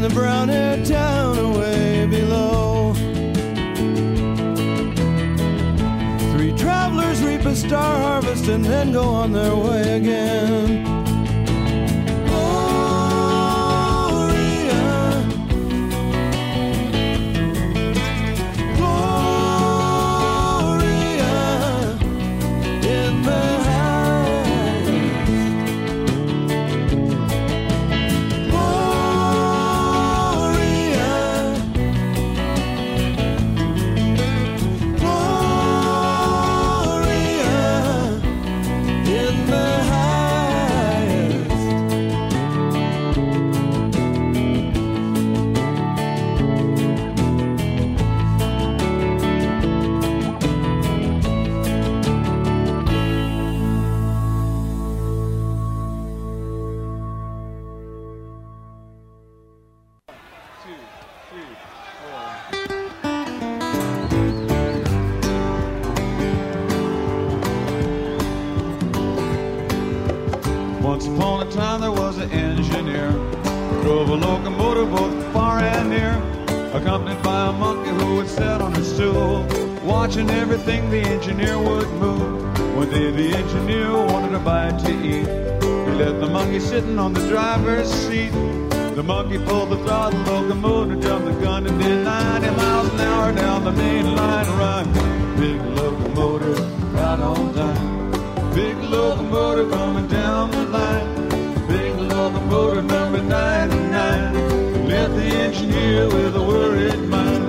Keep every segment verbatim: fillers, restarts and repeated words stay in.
the brown-haired town away below. Three travelers reap a star harvest and then go on their way again. Once upon a time there was an engineer, drove a locomotive both far and near, accompanied by a monkey who would sit on a stool, watching everything the engineer would move. One day the engineer wanted a bite to eat. He left the monkey sitting on the driver's seat. The monkey pulled the throttle, locomotive jumped the gun and did ninety miles an hour down the main line run. Big locomotive right on time. Big locomotive coming down the line. Big locomotive number ninety-nine. Left the engineer with a worried mind.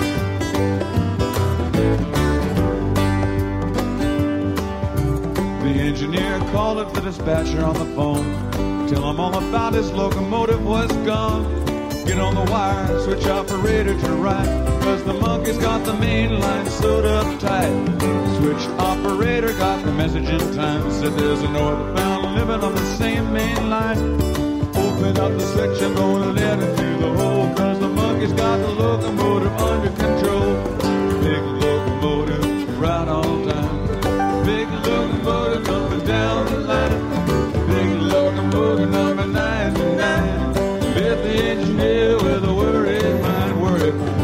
The engineer called up the dispatcher on the phone. Tell him all about his locomotive was gone. Get on the wire, switch operator to right, cause the monkey's got the main line sewed up tight. Switch operator got the message in time. Said there's a northbound living on the same main line. Open up the section, gonna let it through the hole, cause the monkey's got the locomotive under control. Big locomotive, right on time. Big locomotive coming down the line. Big locomotive number ninety-nine. Left the engineer with a worried mind, worried mind.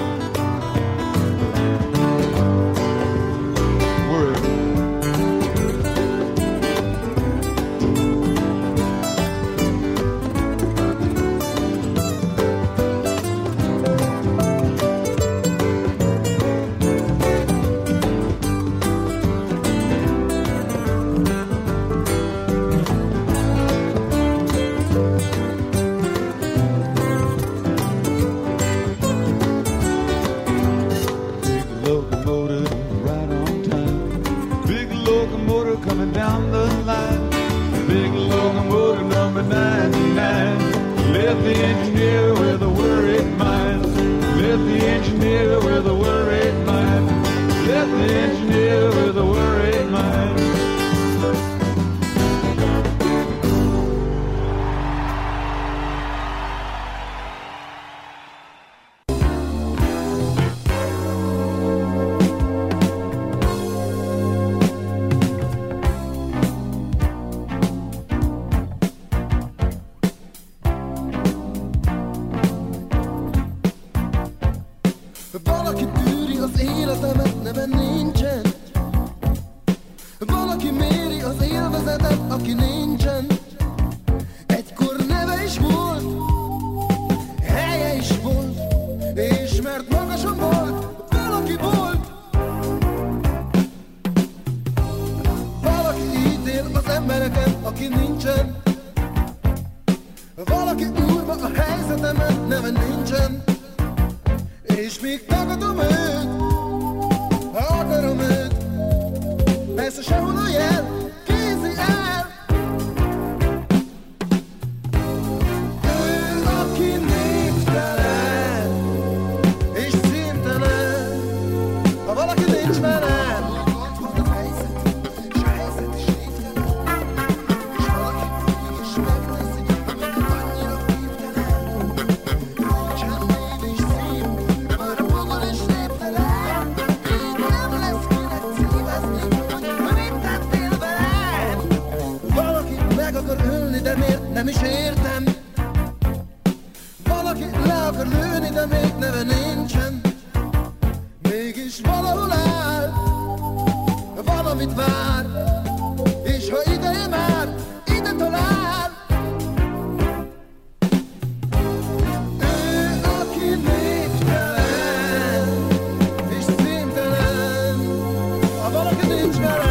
Left the engineer with a worried mind. Left the engineer with a worried mind. Left the engineer with a worried mind. Félve akar lőni, de még neve nincsen. Mégis valahol áll, valamit vár, és ha ideje már, ide talál. Ő, aki névtelen, és színtelen, ha valaki nincs velem.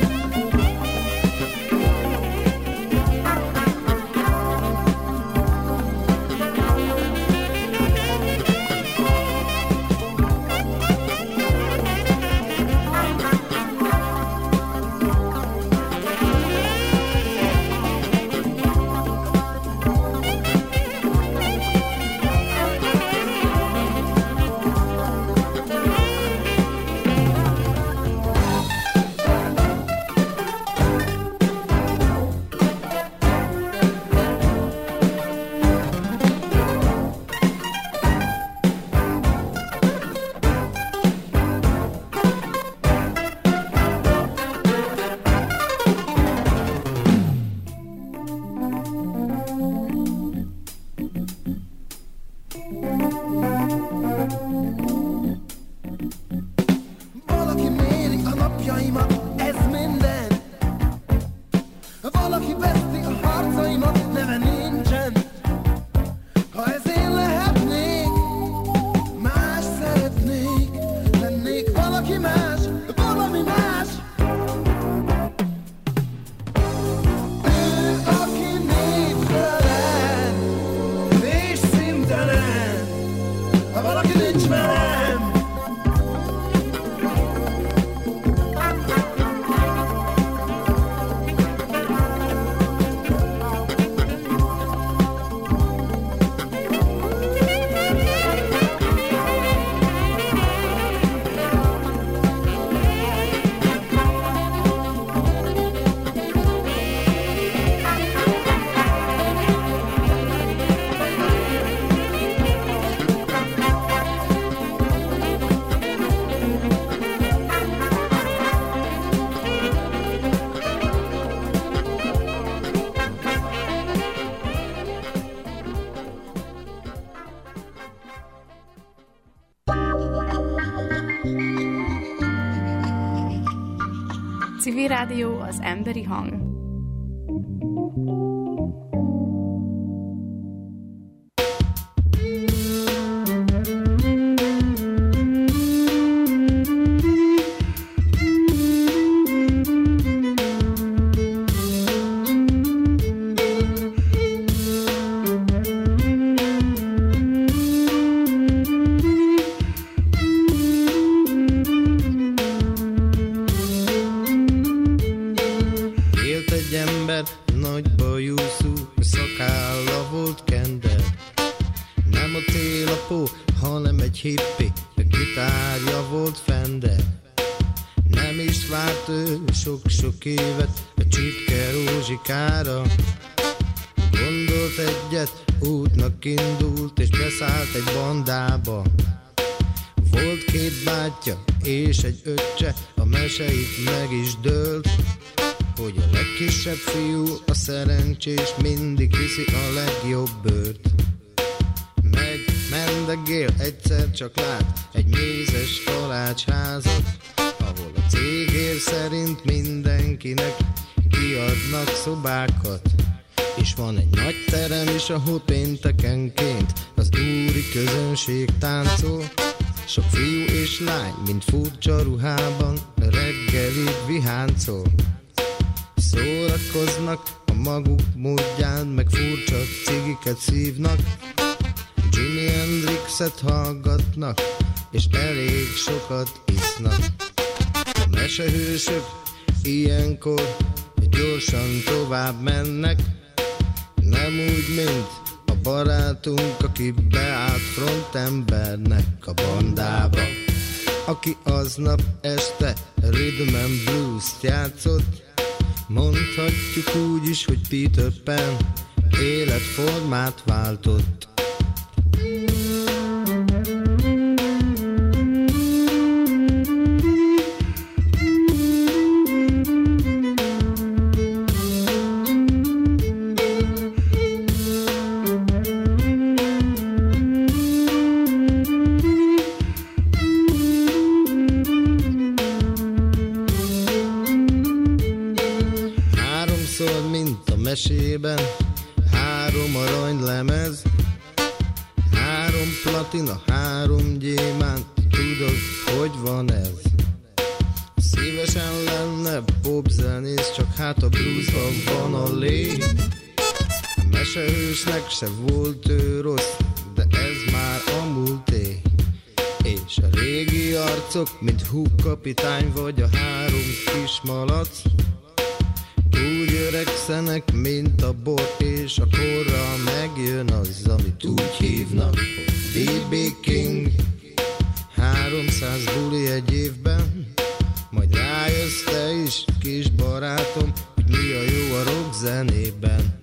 Valaki méri a napjaimat, ez minden. Valaki veszti a harcaimat, neve nincsen. Ha ez én lehetnék, más szeretnék. Lennék valaki más, valami más. Ő, aki névtelen, és színtelen, ha valaki nincs velem. Civil Rádió, az emberi hang. Sok-sok évet a csipke rózsikára. Gondolt egyet, útnak indult, és beszállt egy bandába. Volt két bátyja és egy öccse, a meseit meg is dőlt, hogy a legkisebb fiú, a szerencsés, mindig viszi a legjobb bőrt. Megy, mendegél, egyszer csak lát egy mézes talácsházat, ahol a cégér szerint mindenkinek kiadnak szobákat. És van egy nagy terem is, ahol péntekenként az úri közönség táncol. Sok fiú és lány, mint furcsa ruhában, reggelig viháncol. Szórakoznak a maguk módján, meg furcsa cigiket szívnak. Jimi Hendrixet hallgatnak, és elég sokat isznak. A mesehősök ilyenkor gyorsan tovább mennek, nem úgy, mint a barátunk, aki beállt frontembernek a bandába, aki aznap este rhythm and blues-t játszott. Mondhatjuk úgy is, hogy Peter Pan életformát váltott. aranylemez, három platina, három gyémánt, tudod, hogy van ez? Szívesen lenne popzenész, csak hát a bluesban van a lé. A mesehősnek se volt ő rossz, de ez már a múlté. És a régi arcok, mint Hook kapitány vagy a három kis malac, úgy öregszenek, mint a bor, és a korra megjön az, amit úgy hívnak, hogy bé bé King. Háromszáz buli egy évben, majd rájössz te is, kis barátom, hogy mi a jó a rock zenében.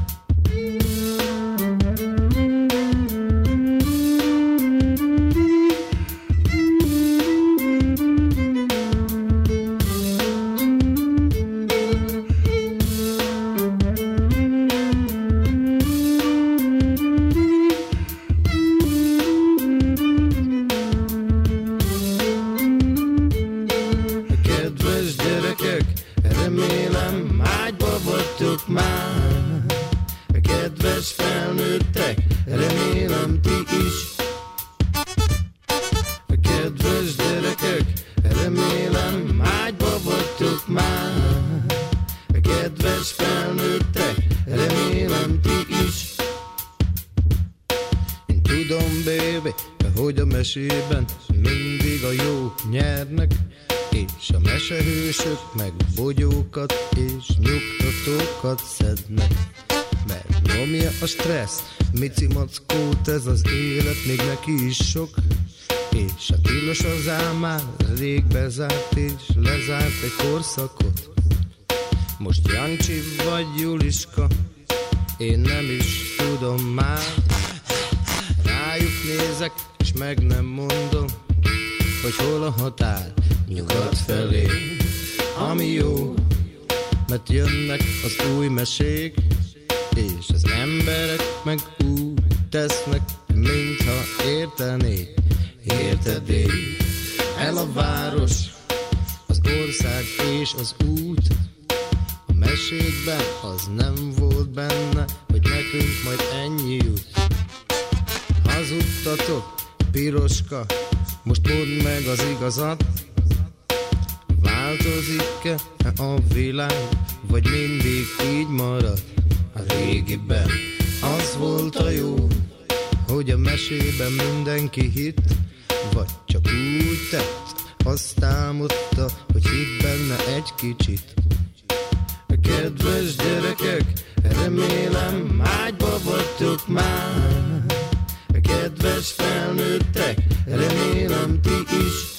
Mesében mindig a jók nyernek, és a mesehősök meg bogyókat és nyugtatókat szednek. Mert nyomja a stressz, mici mackót ez az élet, még neki is sok, és a tilos az álmár rég bezárt és lezárt egy korszakot. Most Jancsi vagy Juliska, én nem is tudom már, rájuk nézek, és meg nem mondom, hogy hol a határ nyugat felé. Ami jó, mert jönnek az új mesék, és az emberek meg úgy tesznek, mintha értenék. Érted én? El a város, az ország és az út. A mesékben az nem volt benne, hogy nekünk majd ennyi jut. Hazudtatok, Piroska, most mondd meg az igazat. Változik-e a világ, vagy mindig így marad? A régiben az volt a jó, hogy a mesében mindenki hitt, vagy csak úgy tett, azt álmodta, hogy hitt benne egy kicsit. Kedves gyerekek, remélem ágyba vagytok már. Kedves felnőttek, remélem ti is.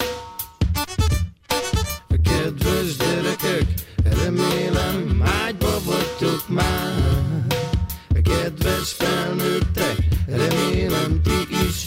Kedves gyerekek, remélem ágyba vagytok már. Kedves felnőttek, remélem ti is.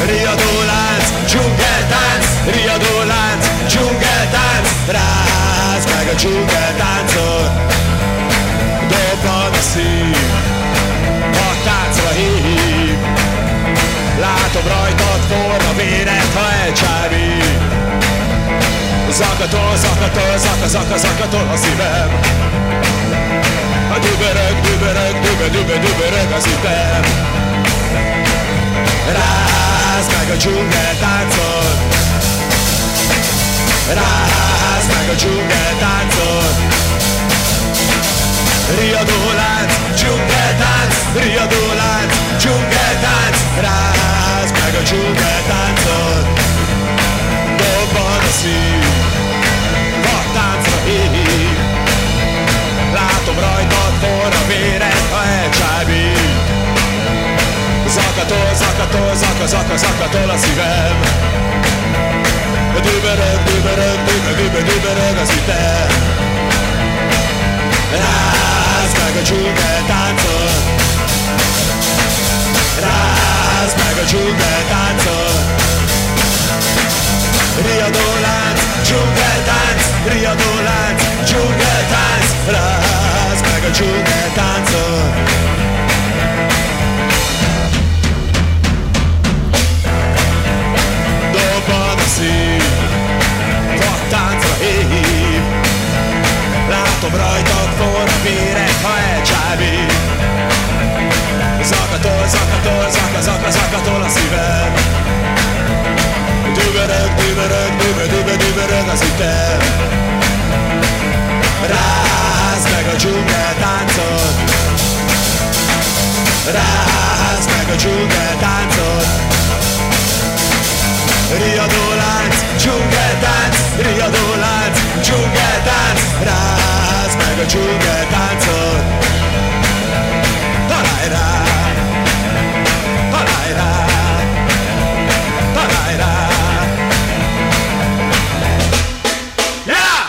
Riadólánc, dzsungeltánc, riadólánc, dzsungeltánc, rázd meg a dzsungeltáncot, dobban a szív, a táncra hív. Látom rajtad forra véret, ha elcsábít. Zakatol, zakatol, zaka, zaka, zakatol a szívem. A dübörög, dübörög, dübö, dübö, dübörög az ütem. Rázd meg a dzsungeltáncot, rázd meg a dzsungeltáncot. Riadólánc, dzsungeltánc, riadólánc, dzsungeltánc, rázd meg a dzsungeltáncot. Dobban a szív, vaktáncra hív. Látom rajtad forra véret, ha elcsábít. Zakatol, zakatol, zaka, zaka, zakatol a szívem. Dübörög, dübörög, dübö, dübö, dübörög az ütem. Rázd meg a dzsungeltáncot, rázd meg a dzsungeltáncot. Riadólánc, dzsungeltánc, riadólánc, dzsungeltánc, rázd meg a dzsungeltáncot. Dobban a szív, vaktáncra hív. Látom rajtad forra véret, ha elcsábít. Zakatol, zakatol, zaka, zaka, zakatol a szívem. Dübörög, dübörög, dübö, dübö, dübörög az ütem. Rázd meg a dzsungeltáncot, rázd meg a dzsungeltáncot. Riadólánc, dzsungeltánc, riadólánc, dzsungeltánc, rázd meg a dzsungeltáncot. Találj rá, találj rá, találj rá. Yeah!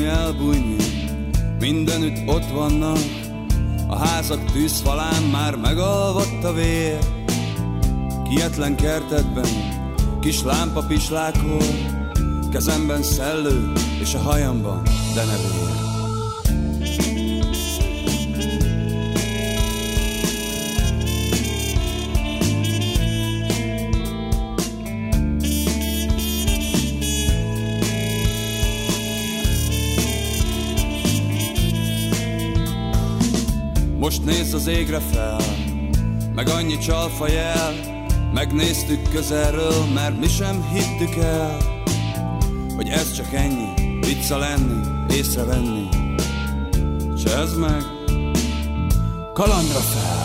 elbújni, mindenütt ott vannak, a házak tűzfalán már megalvadt a vér. Kietlen kertekben kis lámpa pislákol, kezemben szellő és a hajamban denevér. Most nézz az égre fel, meg annyi csalfa jel, megnéztük közelről, mert mi sem hittük el, hogy ez csak ennyi, vicca lenni, észrevenni. S ez meg kalandra fel.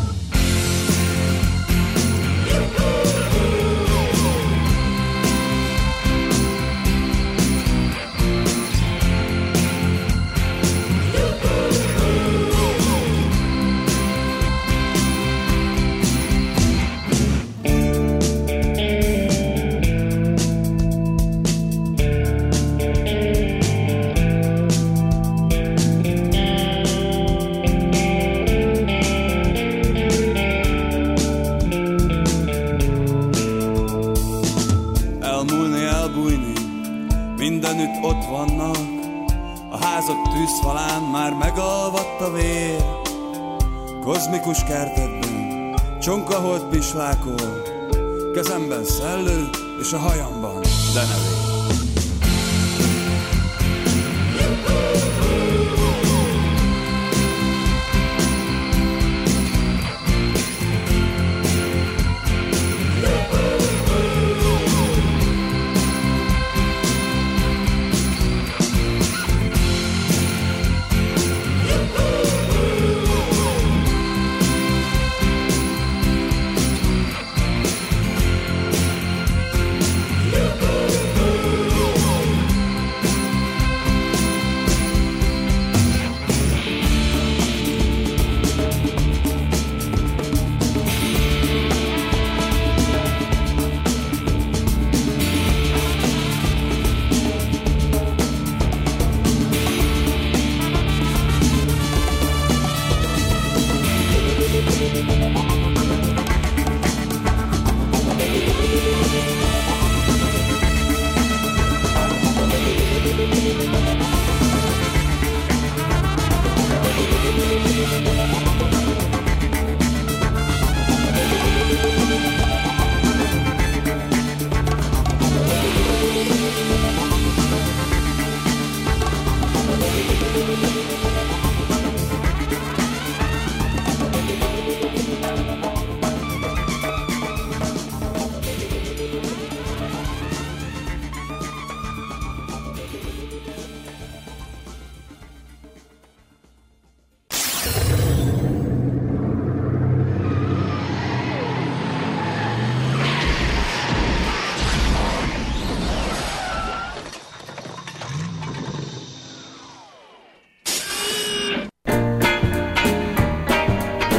Mindenütt ott vannak, a házak tűzfalán már megalvadt a vér. Kozmikus kertekben csonkaholt pislákol, kezemben szellő és a hajamban denevér.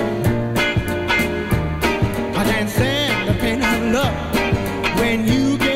When you get